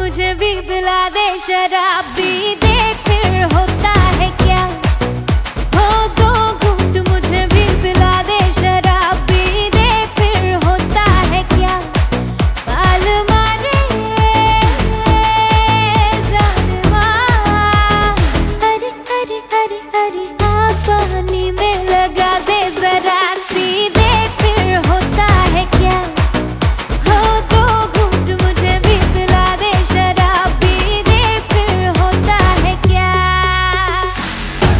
मुझे भी पिला दे शराब भी, देख फिर हो